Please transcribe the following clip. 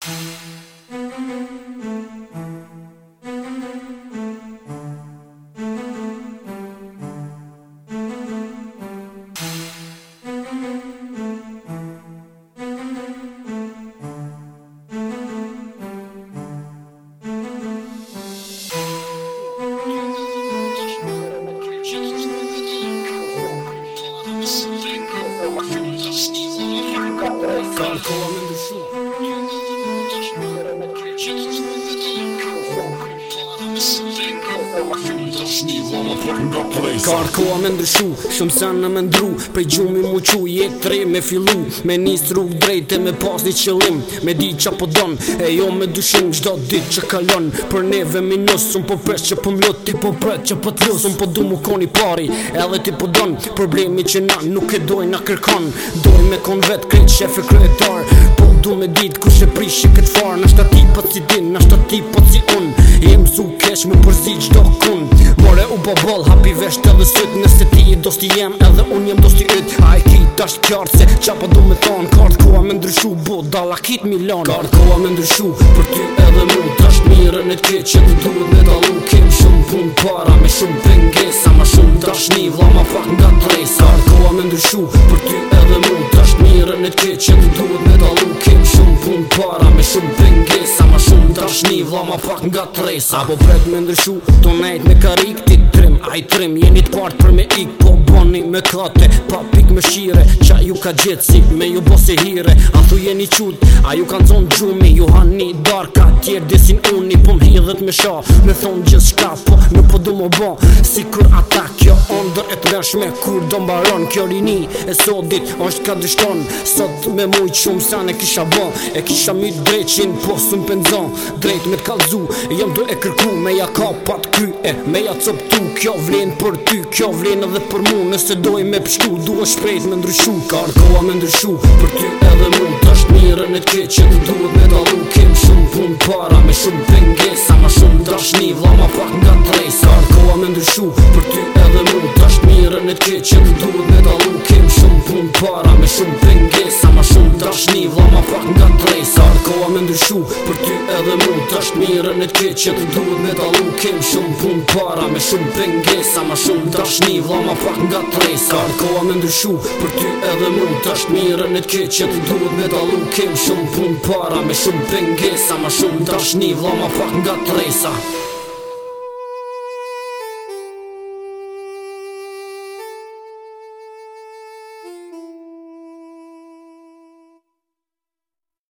Karkoa me ndryshu, shumë sanë me ndru Prej gjumi mu qu, jetë tre me fillu Me nis rrug drejt e me pas një qëllim Me di qa po don, e jo me dushim Gjdo dit që kalon, për neve minus Unë po pres që po mlut, ti po pret që po t'lus Unë po du mu koni pari, edhe ti po don Problemi që na nuk e doj na kërkon Doj me kon vet krejt shef e kryetar Po du me dit kush e prishi këtë far Nashta ti po si din, nashta ti po si un Jem su kesh me përzi gjdo kun More u po bol, hapi vesht edhe syt Nëse ti i dosti jem, edhe un jem dosti yt A i kit ashtë kjartë se qa po du me thon Kart koha me ndryshu, bo dala kit milon Kart koha me ndryshu, për ty edhe mu Tasht mirën e t'ke që të duhet me dalu Kem shumë pun para, me shumë pengesa Ma shumë dashni, vla ma pak nga tresa Kart koha me ndryshu, për ty edhe mu Tasht mirën e t'ke që të duhet me dalu Kem shumë pun para, me shumë pengesa Ma shumë dashni, vla ma pak nga tresa Apo pret me ndryshu, to nejt me karik Ti trim, a i trim, jeni t'part për me ik Po boni me kate, pa pik me shire Qa ju ka gjithë si, me ju bose hire A thu jeni qut, a ju kanë zonë gjumi Ju hani darka, tjerë desin uni Po m'hidhet me sha, me thonë gjithë shka Po nuk po du më bo, si kur ata Kjo ondër e t'mershme, kur do mbaron Kjo rini e sodit, është ka dështon Sot me mujt shumë san e kisha bo E kisha myt dreqin, po s'm penzon Drejt me t'kallzu, jom do e kërku Me ja ka pat kry, me ja coptu Kjo vlen për ty, kjo vlen edhe për mu Nëse doj me pështu, duhe shprejt me ndryshu Kart koha me ndryshu, për ty edhe mu Tasht mirën e t'ke që të duhet me dalu Kem shumë pun para, me shumë pengesa Ma shumë dashni, vla ma pak nga tresa Kart koha me ndryshu, për ty edhe mu Tasht mirën e t'ke që të duhet me dalu Kem shumë pun para, me shumë pengesa Ma shumë dashni, vla ma pak nga tresa Kart koha me ndryshu, për ty edhe mu Tasht mirën e t'ke që të duhet me dalu Kem shumë pun para, me shumë pengesa Ma shumë dashni, vla ma pak nga tresa Kart koha me ndryshu, për ty edhe mu Tasht mirën e t'ke që të duhet me dalu Kem shumë pun para, me shumë pengesa Ma shumë dashni, vla ma pak nga tresa